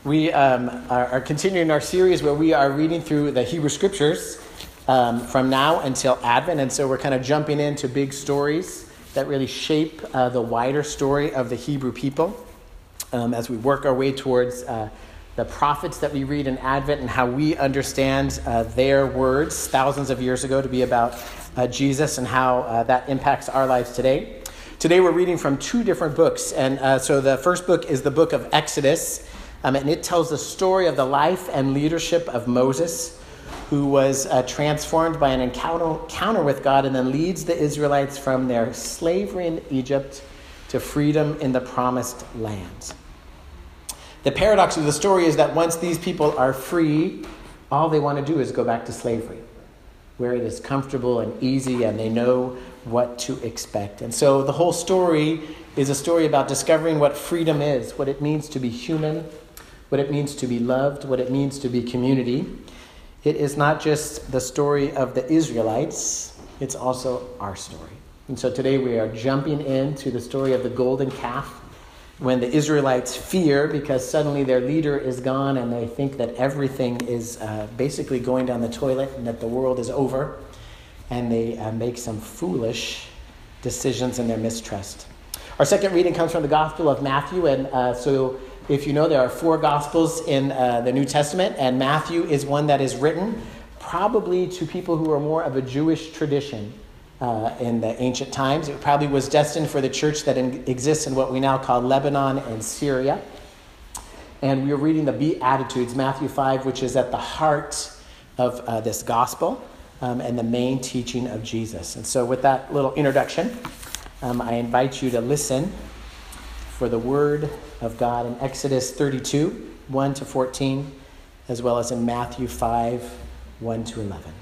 We are continuing our series where we are reading through the Hebrew Scriptures from now until Advent. And so we're kind of jumping into big stories that really shape the wider story of the Hebrew people as we work our way towards the prophets that we read in Advent and how we understand their words thousands of years ago to be about Jesus and how that impacts our lives today. Today we're reading from two different books. And so the first book is the book of Exodus. And it tells the story of the life and leadership of Moses, who was transformed by an encounter with God and then leads the Israelites from their slavery in Egypt to freedom in the promised land. The paradox of the story is that once these people are free, all they want to do is go back to slavery, where it is comfortable and easy and they know what to expect. And so the whole story is a story about discovering what freedom is, what it means to be human, what it means to be loved, what it means to be community. It is not just the story of the Israelites, it's also our story. And so today we are jumping into the story of the golden calf, when the Israelites fear because suddenly their leader is gone and they think that everything is basically going down the toilet and that the world is over, and they make some foolish decisions in their mistrust. Our second reading comes from the Gospel of Matthew, and so if you know, there are 4 Gospels in the New Testament, and Matthew is one that is written probably to people who are more of a Jewish tradition in the ancient times. It probably was destined for the church that exists in what we now call Lebanon and Syria. And we are reading the Beatitudes, Matthew 5, which is at the heart of this gospel and the main teaching of Jesus. And so with that little introduction, I invite you to listen for the word of God in Exodus 32, 1 to 14, as well as in Matthew 5, 1 to 11.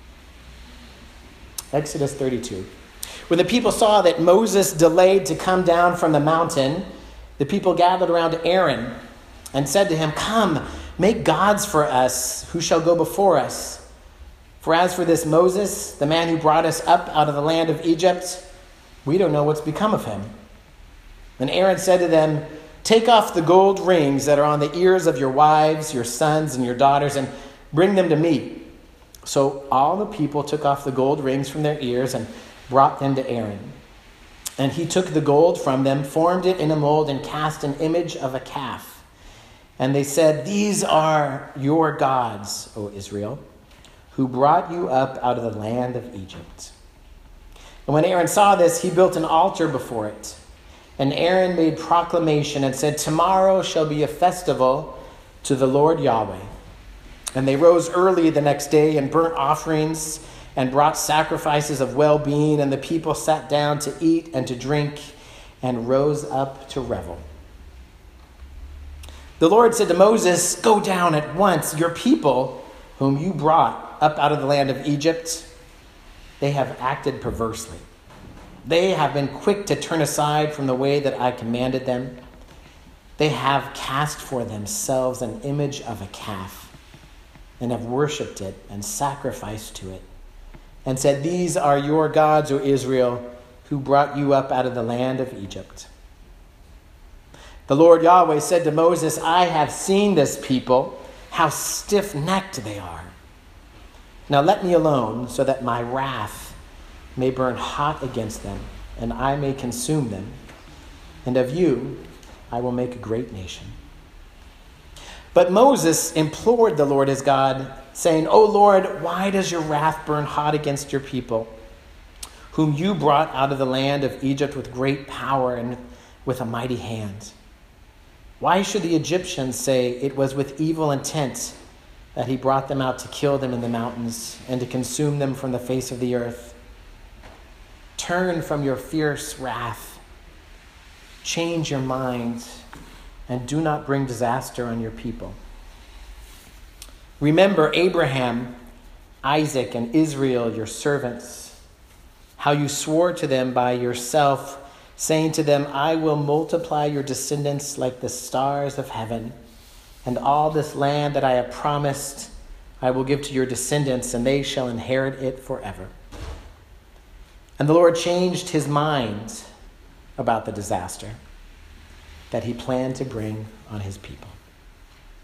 Exodus 32. When the people saw that Moses delayed to come down from the mountain, the people gathered around Aaron and said to him, "Come, make gods for us, who shall go before us. For as for this Moses, the man who brought us up out of the land of Egypt, we don't know what's become of him." And Aaron said to them, "Take off the gold rings that are on the ears of your wives, your sons, and your daughters, and bring them to me." So all the people took off the gold rings from their ears and brought them to Aaron. And he took the gold from them, formed it in a mold, and cast an image of a calf. And they said, "These are your gods, O Israel, who brought you up out of the land of Egypt." And when Aaron saw this, he built an altar before it. And Aaron made proclamation and said, "Tomorrow shall be a festival to the Lord Yahweh." And they rose early the next day and burnt offerings and brought sacrifices of well-being. And the people sat down to eat and to drink and rose up to revel. The Lord said to Moses, "Go down at once. Your people, whom you brought up out of the land of Egypt, they have acted perversely. They have been quick to turn aside from the way that I commanded them. They have cast for themselves an image of a calf and have worshipped it and sacrificed to it and said, 'These are your gods, O Israel, who brought you up out of the land of Egypt.' The Lord Yahweh said to Moses, 'I have seen this people, how stiff-necked they are. Now let me alone so that my wrath may burn hot against them, and I may consume them. And of you I will make a great nation.' But Moses implored the Lord his God, saying, 'O Lord, why does your wrath burn hot against your people, whom you brought out of the land of Egypt with great power and with a mighty hand? Why should the Egyptians say it was with evil intent that he brought them out to kill them in the mountains and to consume them from the face of the earth? Turn from your fierce wrath, change your mind, and do not bring disaster on your people. Remember Abraham, Isaac, and Israel, your servants, how you swore to them by yourself, saying to them, 'I will multiply your descendants like the stars of heaven, and all this land that I have promised I will give to your descendants, and they shall inherit it forever.' And the Lord changed his mind about the disaster that he planned to bring on his people.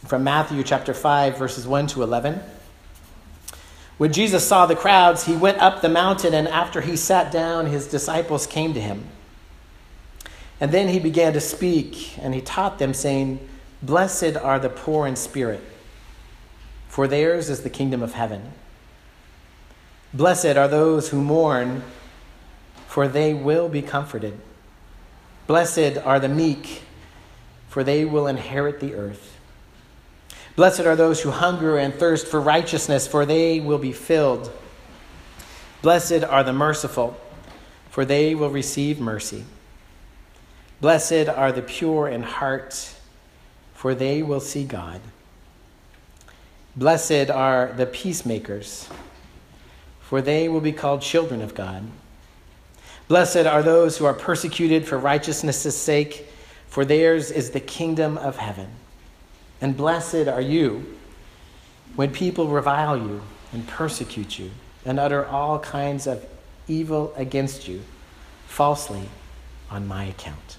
from Matthew chapter 5, verses 1 to 11. When Jesus saw the crowds, he went up the mountain, and after he sat down, his disciples came to him. And then he began to speak, and he taught them, saying, "Blessed are the poor in spirit, for theirs is the kingdom of heaven. Blessed are those who mourn, for they will be comforted. Blessed are the meek, for they will inherit the earth. Blessed are those who hunger and thirst for righteousness, for they will be filled. Blessed are the merciful, for they will receive mercy. Blessed are the pure in heart, for they will see God. Blessed are the peacemakers, for they will be called children of God. Blessed are those who are persecuted for righteousness' sake, for theirs is the kingdom of heaven. And blessed are you when people revile you and persecute you and utter all kinds of evil against you falsely on my account."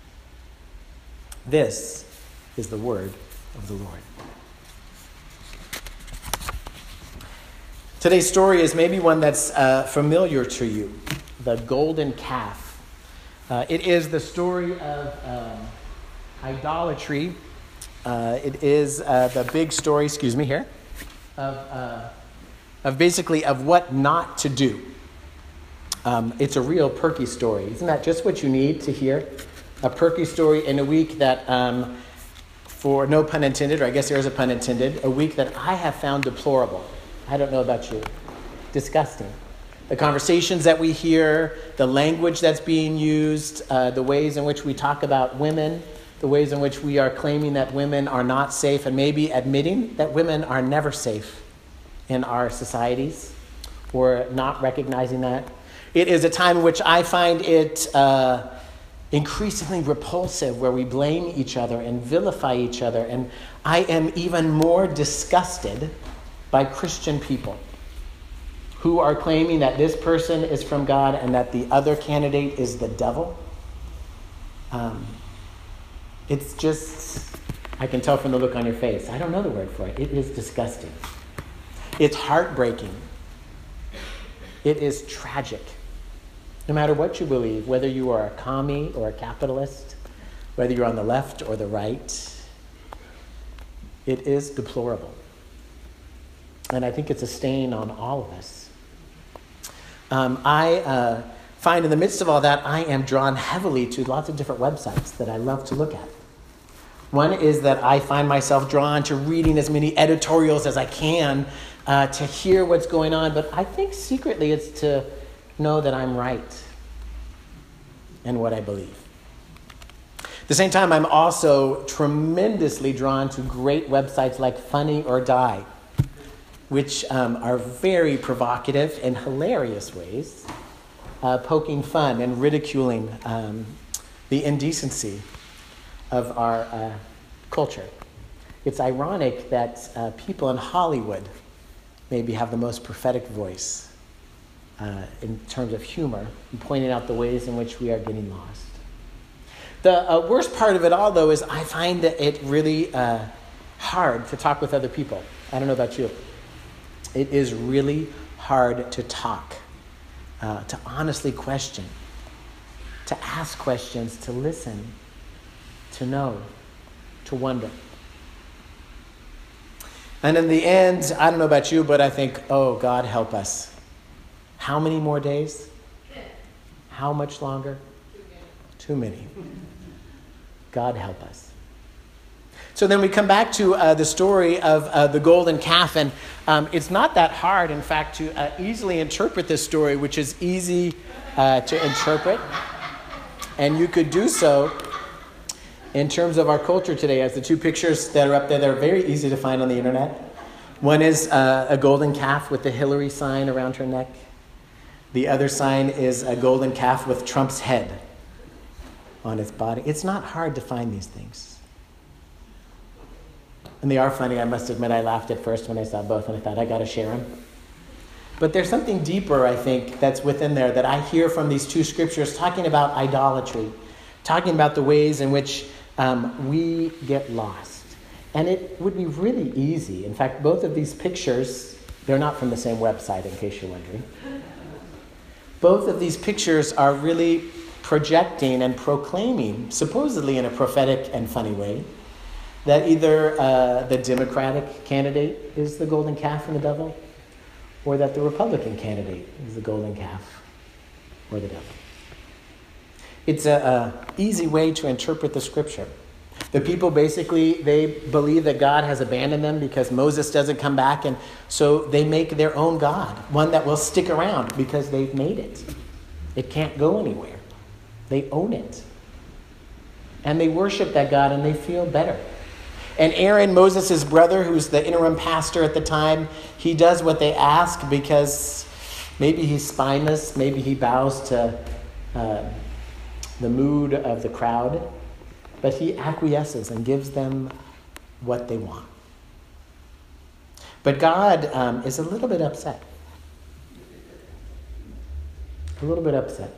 This is the word of the Lord. Today's story is maybe one that's familiar to you, the golden calf. It is the story of idolatry. It is the big story, of basically of what not to do. It's a real perky story. Isn't that just what you need to hear? A perky story in a week that, for no pun intended, or I guess there is a pun intended, a week that I have found deplorable. I don't know about you. Disgusting. The conversations that we hear, the language that's being used, the ways in which we talk about women, the ways in which we are claiming that women are not safe, and maybe admitting that women are never safe in our societies, or not recognizing that. It is a time in which I find it increasingly repulsive, where we blame each other and vilify each other. And I am even more disgusted by Christian people who are claiming that this person is from God and that the other candidate is the devil. It's just, I can tell from the look on your face. I don't know the word for it. It is disgusting. It's heartbreaking. It is tragic. No matter what you believe, whether you are a commie or a capitalist, whether you're on the left or the right, it is deplorable. And I think it's a stain on all of us. I find in the midst of all that, I am drawn heavily to lots of different websites that I love to look at. One is that I find myself drawn to reading as many editorials as I can to hear what's going on, but I think secretly it's to know that I'm right in what I believe. At the same time, I'm also tremendously drawn to great websites like Funny or Die, which are very provocative in hilarious ways, poking fun and ridiculing the indecency of our culture. It's ironic that people in Hollywood maybe have the most prophetic voice in terms of humor, and pointing out the ways in which we are getting lost. The worst part of it all, though, is I find it really hard to talk with other people. I don't know about you. It is really hard to talk, to honestly question, to ask questions, to listen, to know, to wonder. And in the end, I don't know about you, but I think, oh, God help us. How many more days? How much longer? Too many. God help us. So then we come back to the story of the golden calf, and it's not that hard, in fact, to easily interpret this story, which is easy to interpret. And you could do so in terms of our culture today, as the two pictures that are up there, they're very easy to find on the internet. One is a golden calf with the Hillary sign around her neck. The other sign is a golden calf with Trump's head on its body. It's not hard to find these things. And they are funny. I must admit, I laughed at first when I saw both, and I thought, I got to share them. But there's something deeper, I think, that's within there that I hear from these two scriptures talking about idolatry, talking about the ways in which we get lost. And it would be really easy. In fact, both of these pictures, they're not from the same website, in case you're wondering. Both of these pictures are really projecting and proclaiming, supposedly in a prophetic and funny way, that either the Democratic candidate is the golden calf and the devil, or that the Republican candidate is the golden calf or the devil. It's an easy way to interpret the scripture. The people basically, they believe that God has abandoned them because Moses doesn't come back, and so they make their own God, one that will stick around because they've made it. It can't go anywhere. They own it. And they worship that God and they feel better. And Aaron, Moses' brother, who's the interim pastor at the time, he does what they ask because maybe he's spineless, maybe he bows to the mood of the crowd, but he acquiesces and gives them what they want. But God is a little bit upset. A little bit upset.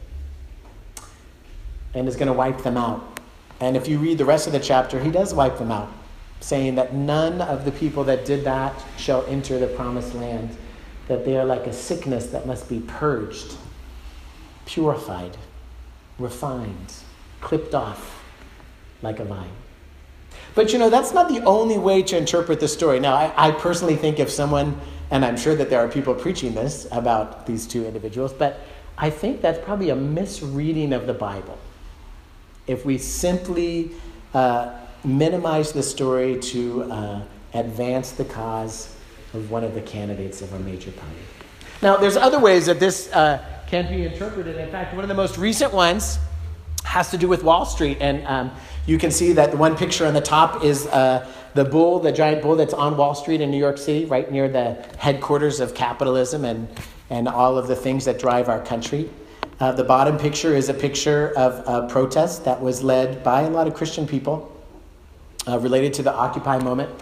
And is going to wipe them out. And if you read the rest of the chapter, he does wipe them out, saying that none of the people that did that shall enter the promised land, that they are like a sickness that must be purged, purified, refined, clipped off like a vine. But that's not the only way to interpret the story. Now, I personally think if someone, and I'm sure that there are people preaching this about these two individuals, but I think that's probably a misreading of the Bible. If we simply minimize the story to advance the cause of one of the candidates of a major party. Now, there's other ways that this can be interpreted. In fact, one of the most recent ones has to do with Wall Street. And you can see that the one picture on the top is the bull, the giant bull that's on Wall Street in New York City, right near the headquarters of capitalism and all of the things that drive our country. The bottom picture is a picture of a protest that was led by a lot of Christian people related to the Occupy movement,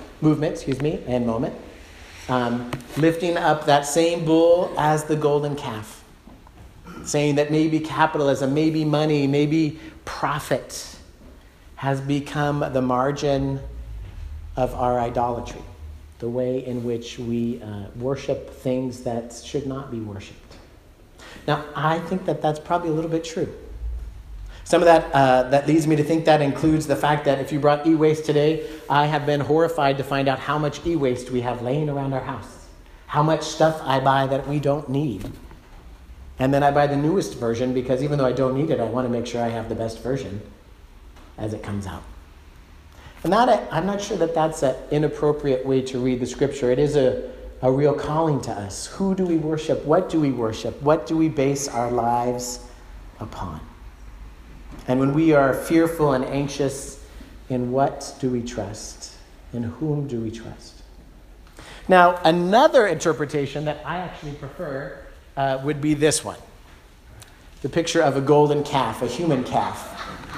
lifting up that same bull as the golden calf, saying that maybe capitalism, maybe money, maybe profit has become the margin of our idolatry, the way in which we worship things that should not be worshipped. Now, I think that that's probably a little bit true. Some of that leads me to think that includes the fact that if you brought e-waste today, I have been horrified to find out how much e-waste we have laying around our house, how much stuff I buy that we don't need. And then I buy the newest version because even though I don't need it, I want to make sure I have the best version as it comes out. And I'm not sure that that's an inappropriate way to read the scripture. It is a real calling to us. Who do we worship? What do we worship? What do we base our lives upon? And when we are fearful and anxious, in what do we trust? In whom do we trust? Now, another interpretation that I actually prefer would be this one. The picture of a golden calf, a human calf.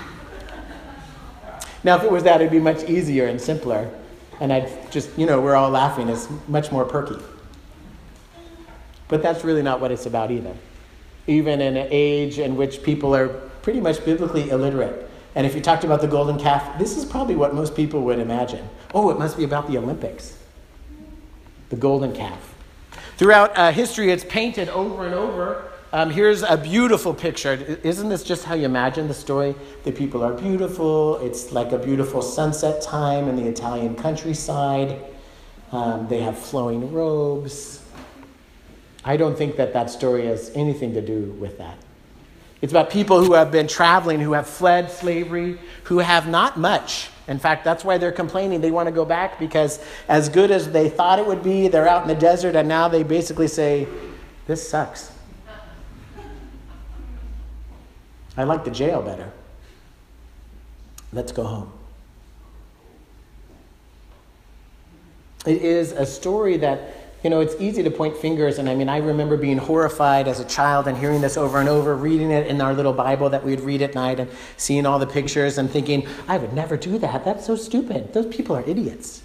Now, if it was that, it'd be much easier and simpler. And I'd just, we're all laughing. It's much more perky. But that's really not what it's about either. Even in an age in which people are pretty much biblically illiterate. And if you talked about the golden calf, this is probably what most people would imagine. Oh, it must be about the Olympics. The golden calf. Throughout history, it's painted over and over. Here's a beautiful picture. Isn't this just how you imagine the story? The people are beautiful. It's like a beautiful sunset time in the Italian countryside. They have flowing robes. I don't think that story has anything to do with that. It's about people who have been traveling, who have fled slavery, who have not much. In fact, that's why they're complaining. They want to go back because as good as they thought it would be, they're out in the desert, and now they basically say, this sucks. I like the jail better. Let's go home. It is a story that, it's easy to point fingers. And I remember being horrified as a child and hearing this over and over, reading it in our little Bible that we'd read at night and seeing all the pictures and thinking, I would never do that. That's so stupid. Those people are idiots.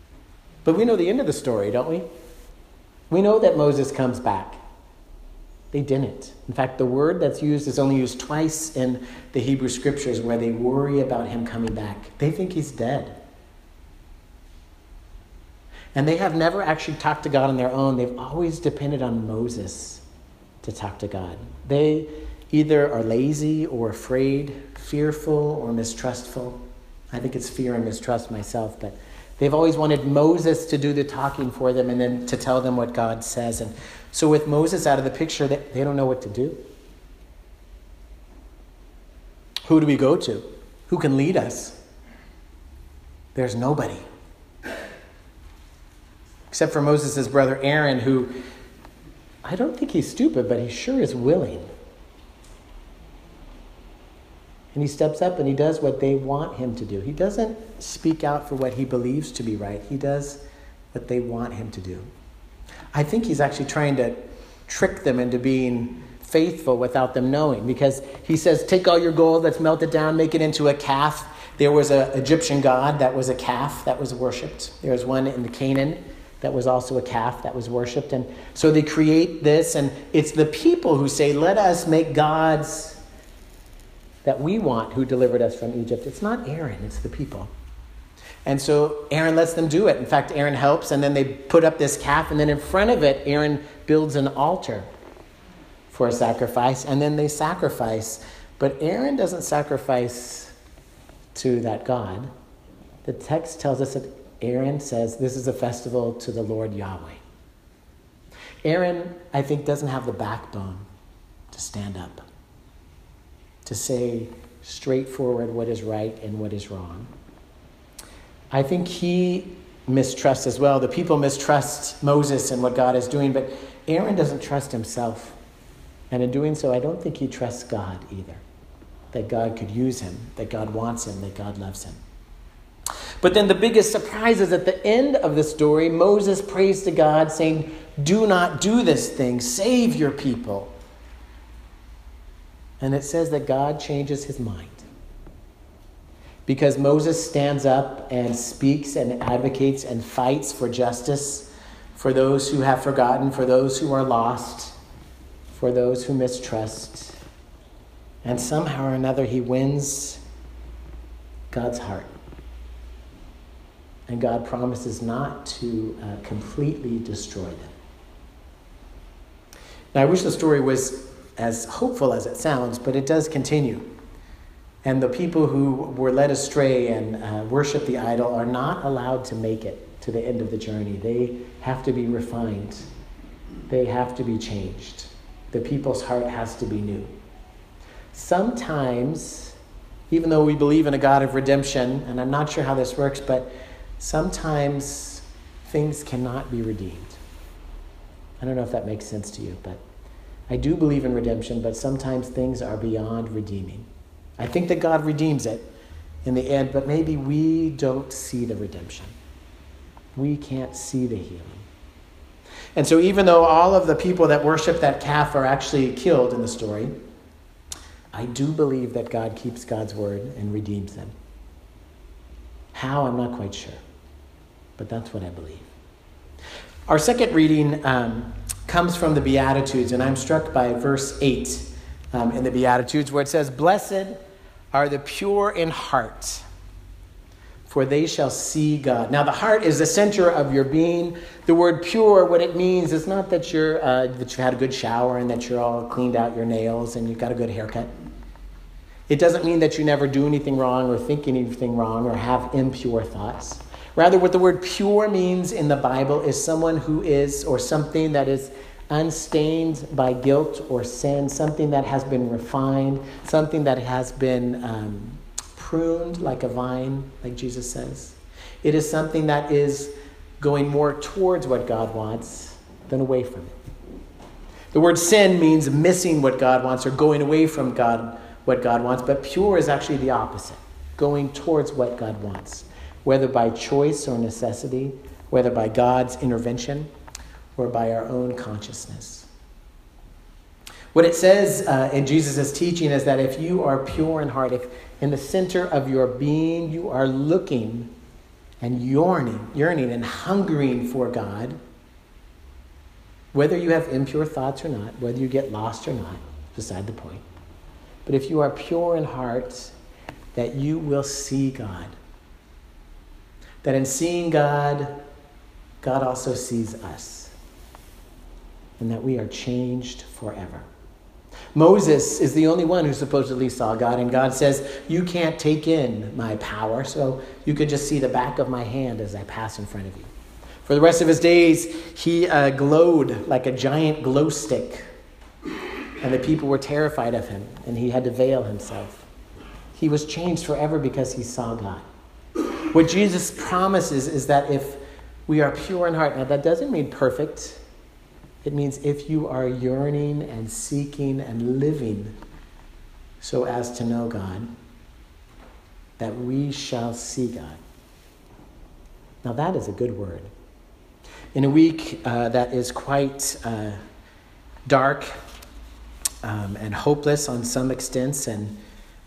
But we know the end of the story, don't we? We know that Moses comes back. They didn't. In fact, the word that's used is only used twice in the Hebrew scriptures where they worry about him coming back. They think he's dead. And they have never actually talked to God on their own. They've always depended on Moses to talk to God. They either are lazy or afraid, fearful or mistrustful. I think it's fear and mistrust myself, but they've always wanted Moses to do the talking for them and then to tell them what God says. And so with Moses out of the picture, they don't know what to do. Who do we go to? Who can lead us? There's nobody. Except for Moses' brother Aaron, who, I don't think he's stupid, but he sure is willing. And he steps up and he does what they want him to do. He doesn't speak out for what he believes to be right. He does what they want him to do. I think he's actually trying to trick them into being faithful without them knowing, because he says, take all your gold, let's melt it down, make it into a calf. There was an Egyptian god that was a calf that was worshipped. There was one in the Canaan that was also a calf that was worshipped. And so they create this, and it's the people who say, let us make gods that we want who delivered us from Egypt. It's not Aaron, it's the people. And so Aaron lets them do it. In fact, Aaron helps, and then they put up this calf, and then in front of it, Aaron builds an altar for a sacrifice, and then they sacrifice. But Aaron doesn't sacrifice to that God. The text tells us that Aaron says, this is a festival to the Lord Yahweh. Aaron, I think, doesn't have the backbone to stand up, to say straightforward what is right and what is wrong. I think he mistrusts as well. The people mistrust Moses and what God is doing, but Aaron doesn't trust himself. And in doing so, I don't think he trusts God either. That God could use him, that God wants him, that God loves him. But then the biggest surprise is at the end of the story, Moses prays to God saying, do not do this thing, save your people. And it says that God changes his mind. Because Moses stands up and speaks and advocates and fights for justice for those who have forgotten, for those who are lost, for those who mistrust. And somehow or another he wins God's heart. And God promises not to completely destroy them. Now I wish the story was as hopeful as it sounds, but it does continue. And the people who were led astray and worship the idol are not allowed to make it to the end of the journey. They have to be refined. They have to be changed. The people's heart has to be new. Sometimes, even though we believe in a God of redemption, and I'm not sure how this works, but sometimes things cannot be redeemed. I don't know if that makes sense to you, but I do believe in redemption, but sometimes things are beyond redeeming. I think that God redeems it in the end, but maybe we don't see the redemption. We can't see the healing. And so even though all of the people that worship that calf are actually killed in the story, I do believe that God keeps God's word and redeems them. How, I'm not quite sure, but that's what I believe. Our second reading comes from the Beatitudes, and I'm struck by verse 8 in the Beatitudes, where it says, "Blessed are the pure in heart, for they shall see God." Now, the heart is the center of your being. The word pure, what it means is not that that you've had a good shower and that you're all cleaned out your nails and you've got a good haircut. It doesn't mean that you never do anything wrong or think anything wrong or have impure thoughts. Rather, what the word pure means in the Bible is someone who is, or something that is unstained by guilt or sin, something that has been refined, something that has been pruned like a vine, like Jesus says. It is something that is going more towards what God wants than away from it. The word sin means missing what God wants or going away from God, what God wants, but pure is actually the opposite, going towards what God wants, whether by choice or necessity, whether by God's intervention or by our own consciousness. What it says in Jesus' teaching is that if you are pure in heart, if in the center of your being you are looking and yearning and hungering for God, Whether you have impure thoughts or not, whether you get lost or not, beside the point. But if you are pure in heart, that you will see God. That in seeing God, God also sees us. And that we are changed forever. Moses is the only one who supposedly saw God, and God says, you can't take in my power, so you could just see the back of my hand as I pass in front of you. For the rest of his days, he glowed like a giant glow stick, and the people were terrified of him, and he had to veil himself. He was changed forever because he saw God. What Jesus promises is that if we are pure in heart, now that doesn't mean perfect. It means if you are yearning and seeking and living so as to know God, that we shall see God. Now that is a good word. In a week that is quite dark and hopeless on some extents and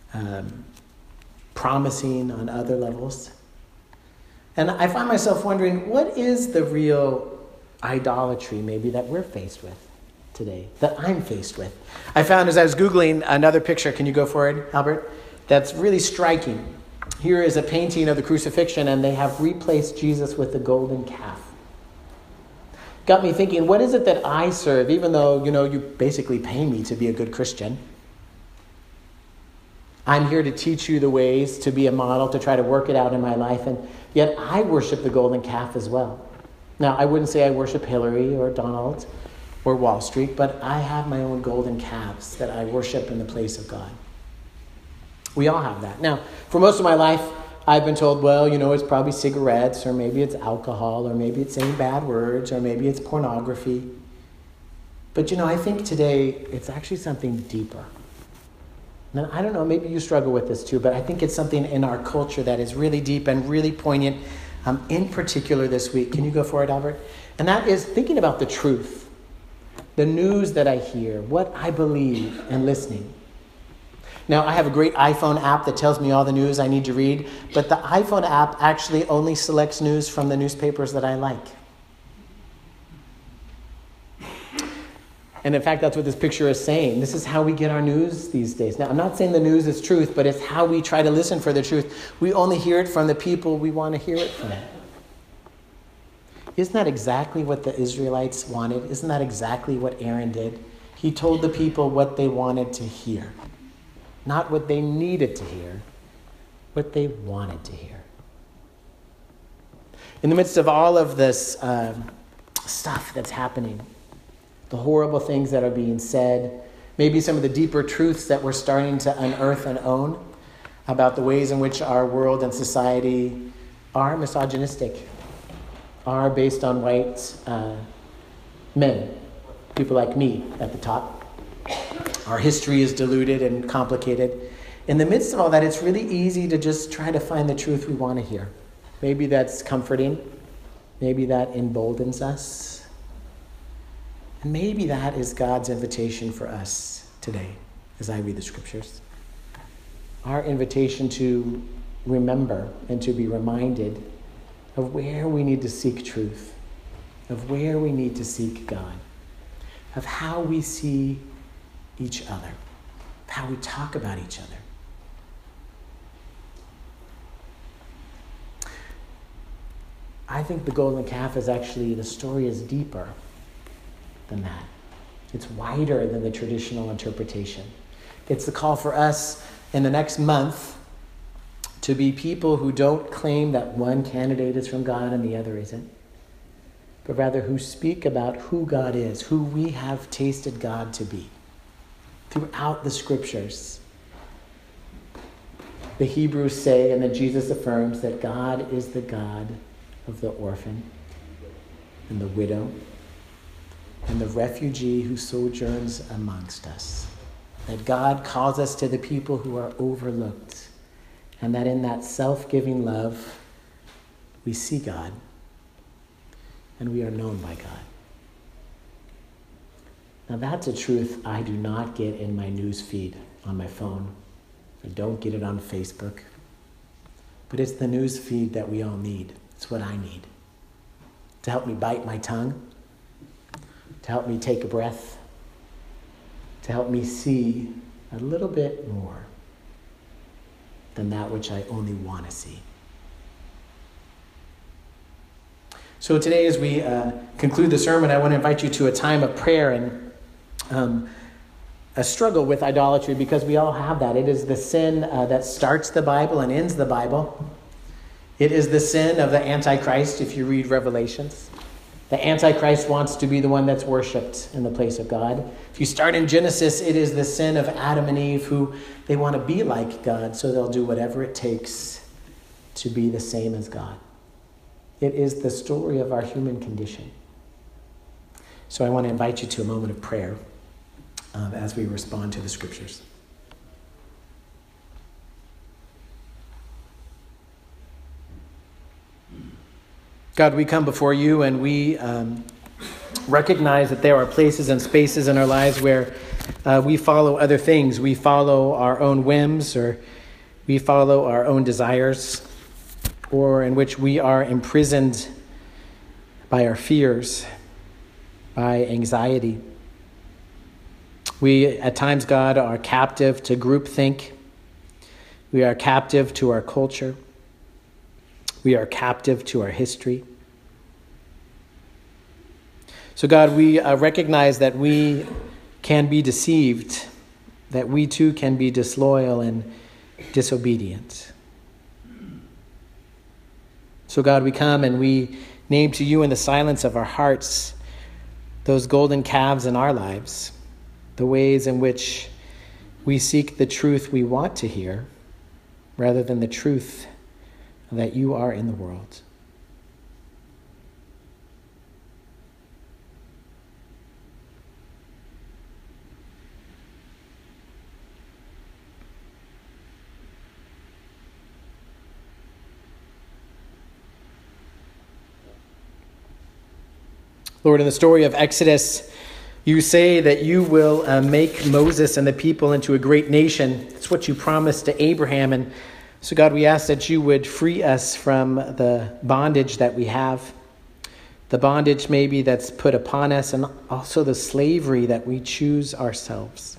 promising on other levels. And I find myself wondering, what is the real idolatry maybe that we're faced with today, that I'm faced with? I found as I was Googling another picture, can you go for it, Albert? That's really striking. Here is a painting of the crucifixion, and they have replaced Jesus with the golden calf. Got me thinking, what is it that I serve, even though, you basically pay me to be a good Christian? I'm here to teach you the ways, to be a model, to try to work it out in my life, and yet I worship the golden calf as well. Now, I wouldn't say I worship Hillary or Donald or Wall Street, but I have my own golden calves that I worship in the place of God. We all have that. Now, for most of my life, I've been told, well, it's probably cigarettes, or maybe it's alcohol, or maybe it's saying bad words, or maybe it's pornography. But, I think today it's actually something deeper. Now, I don't know, maybe you struggle with this too, but I think it's something in our culture that is really deep and really poignant, in particular this week. Can you go for it, Albert? And that is thinking about the truth, the news that I hear, what I believe, and listening. Now, I have a great iPhone app that tells me all the news I need to read, but the iPhone app actually only selects news from the newspapers that I like. And in fact, that's what this picture is saying. This is how we get our news these days. Now, I'm not saying the news is truth, but it's how we try to listen for the truth. We only hear it from the people we want to hear it from. Isn't that exactly what the Israelites wanted? Isn't that exactly what Aaron did? He told the people what they wanted to hear. Not what they needed to hear, what they wanted to hear. In the midst of all of this stuff that's happening, the horrible things that are being said, maybe some of the deeper truths that we're starting to unearth and own about the ways in which our world and society are misogynistic, are based on white men, people like me at the top. Our history is diluted and complicated. In the midst of all that, it's really easy to just try to find the truth we want to hear. Maybe that's comforting. Maybe that emboldens us. And maybe that is God's invitation for us today, as I read the scriptures. Our invitation to remember and to be reminded of where we need to seek truth, of where we need to seek God, of how we see each other, how we talk about each other. I think the golden calf is actually, the story is deeper than that. It's wider than the traditional interpretation. It's the call for us in the next month to be people who don't claim that one candidate is from God and the other isn't, but rather who speak about who God is, who we have tasted God to be. Throughout the scriptures, the Hebrews say, and then Jesus affirms, that God is the God of the orphan and the widow and the refugee who sojourns amongst us. That God calls us to the people who are overlooked, and that in that self-giving love, we see God and we are known by God. Now that's a truth I do not get in my news feed on my phone. I don't get it on Facebook. But it's the news feed that we all need. It's what I need to help me bite my tongue, to help me take a breath, to help me see a little bit more than that which I only want to see. So today, as we conclude the sermon, I want to invite you to a time of prayer and a struggle with idolatry, because we all have that. It is the sin that starts the Bible and ends the Bible. It is the sin of the Antichrist, if you read Revelations. The Antichrist wants to be the one that's worshipped in the place of God. If you start in Genesis, it is the sin of Adam and Eve, who they want to be like God, so they'll do whatever it takes to be the same as God. It is the story of our human condition. So I want to invite you to a moment of prayer as we respond to the scriptures. God, we come before you and we recognize that there are places and spaces in our lives where we follow other things. We follow our own whims, or we follow our own desires, or in which we are imprisoned by our fears, by anxiety. We, at times, God, are captive to groupthink. We are captive to our culture. We are captive to our history. So, God, we recognize that we can be deceived, that we too can be disloyal and disobedient. So, God, we come and we name to you in the silence of our hearts those golden calves in our lives, the ways in which we seek the truth we want to hear rather than the truth that you are in the world. Lord, in the story of Exodus, you say that you will make Moses and the people into a great nation. It's what you promised to Abraham. And so, God, we ask that you would free us from the bondage that we have, the bondage maybe that's put upon us, and also the slavery that we choose ourselves.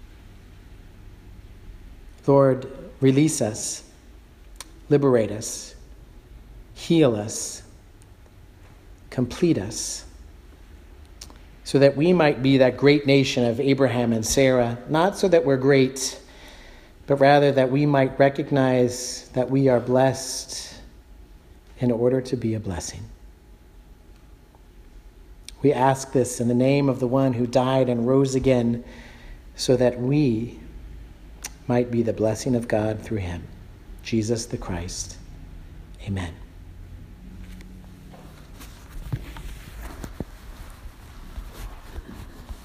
Lord, release us, liberate us, heal us, complete us, so that we might be that great nation of Abraham and Sarah, not so that we're great, but rather that we might recognize that we are blessed in order to be a blessing. We ask this in the name of the one who died and rose again, so that we might be the blessing of God through him, Jesus the Christ. Amen.